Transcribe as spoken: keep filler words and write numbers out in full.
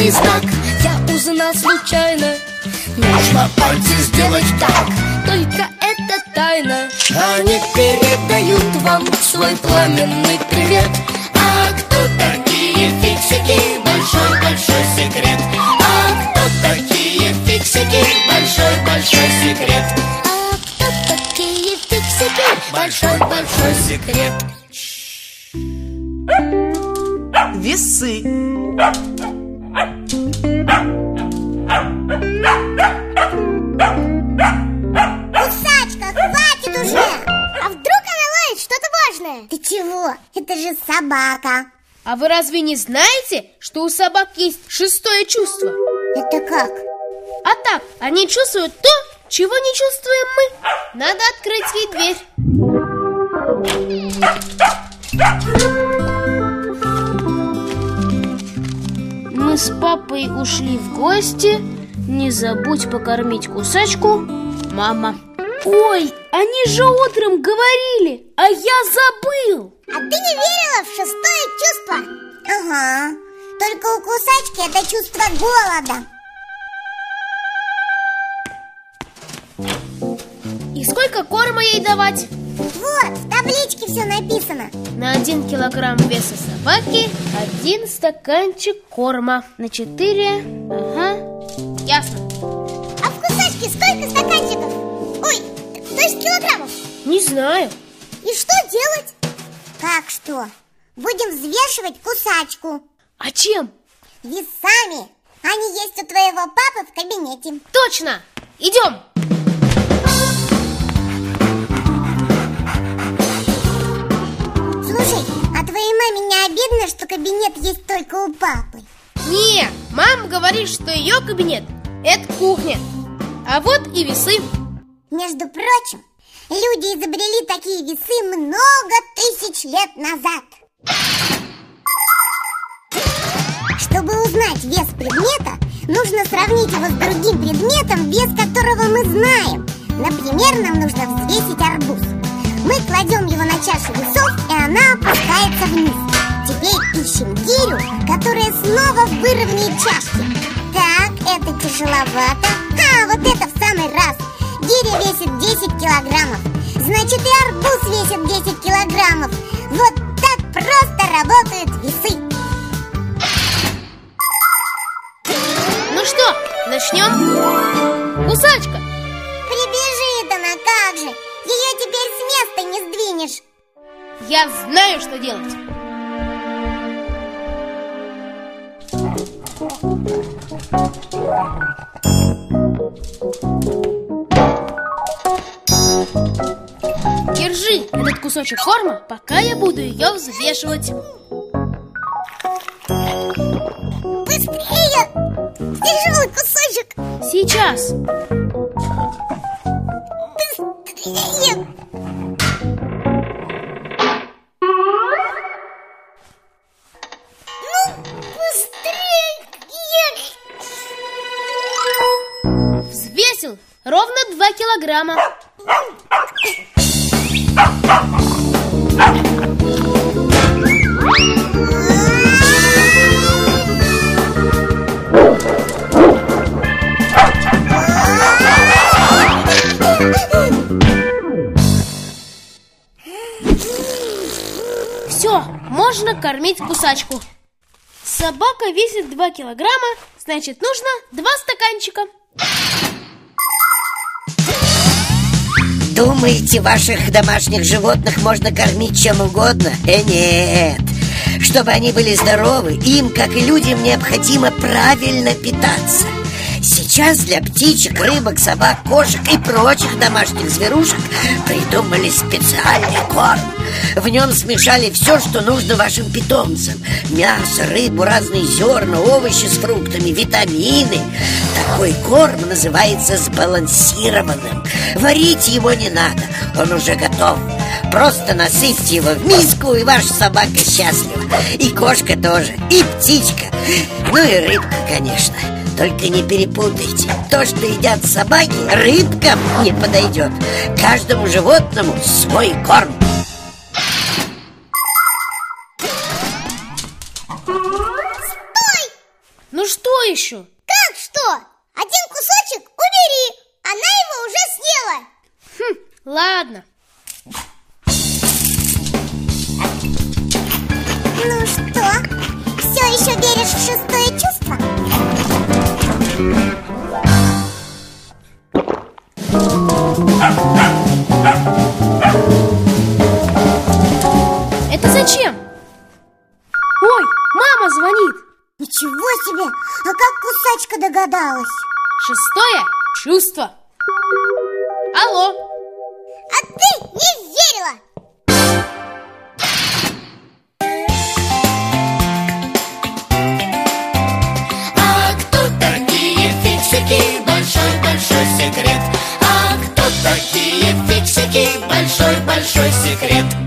опасный знак. Я узнал случайно, нужно пальцы сделать так. только это тайна. Они передают вам свой пламенный привет. А кто такие фиксики? Большой-большой секрет. А кто такие фиксики? Большой-большой секрет. А кто такие фиксики? Большой-большой секрет. Весы. Кусачка, хватит уже! А вдруг она ловит что-то важное? Ты чего? Это же собака. А вы разве не знаете, что у собак есть шестое чувство? Это как? А так, они чувствуют то, чего не чувствуем мы. Надо открыть ей дверь. Мы с папой ушли в гости. Не забудь покормить кусачку, мама. Ой, они же утром говорили, а я забыл. А ты не верила в шестое чувство? Ага. Только у кусачки это чувство голода. И сколько корма ей давать? Вот, в табличке все написано. На один килограмм веса собаки один стаканчик корма. На четыре. Ага, ясно. А в кусачке сколько стаканчиков? Ой, то есть килограммов? Не знаю. И что делать? Как что? Будем взвешивать кусачку. А чем? Весами. Они есть у твоего папы в кабинете. Точно! Идем! Слушай, а твоей маме не обидно, что кабинет есть только у папы? Не, мама говорит, что ее кабинет – это кухня. А вот и весы. Между прочим, люди изобрели такие весы много тысяч лет назад. Чтобы узнать вес предмета, нужно сравнить его с другим предметом, вес которого мы знаем. Например, нам нужно взвесить арбуз. Мы кладем его на чашу весов, и она опускается вниз. Теперь ищем гирю, которая снова выровняет чашки. Так, это тяжеловато. А, вот это в самый раз. Гиря весит десять килограммов. Значит, и арбуз весит десять килограммов. Вот так просто работают весы. Ну что, начнем? Кусачка! Прибежит она, как же. Ее теперь с места не сдвинешь. Я знаю, что делать. Держи этот кусочек корма, пока я буду ее взвешивать. Быстрее! Тяжелый кусочек! Сейчас. Быстрее! Ну, быстрее! Взвесил ровно два килограмма. Все, можно кормить кусачку. Собака весит два килограмма, значит, нужно два стаканчика. Думаете, ваших домашних животных можно кормить чем угодно? Э, нет. Чтобы они были здоровы, им, как и людям, необходимо правильно питаться. Сейчас для птичек, рыбок, собак, кошек и прочих домашних зверушек придумали специальный корм. В нем смешали все, что нужно вашим питомцам: мясо, рыбу, разные зерна, овощи с фруктами, витамины. Такой корм называется сбалансированным. Варить его не надо, он уже готов. Просто насыпьте его в миску, и ваша собака счастлива. И кошка тоже, и птичка, ну и рыбка, конечно. Только не перепутайте. То, что едят собаки, рыбкам не подойдет. Каждому животному свой корм. Ну что еще? Как что? Один кусочек убери, она его уже съела. Хм, ладно. Ну что, все еще веришь в шестое чувство? Это зачем? Ой, мама звонит. Ничего себе! А как кусачка догадалась? Шестое чувство. Алло. А ты не верила! А кто такие фиксики? Большой-большой секрет. А кто такие фиксики? Большой-большой секрет.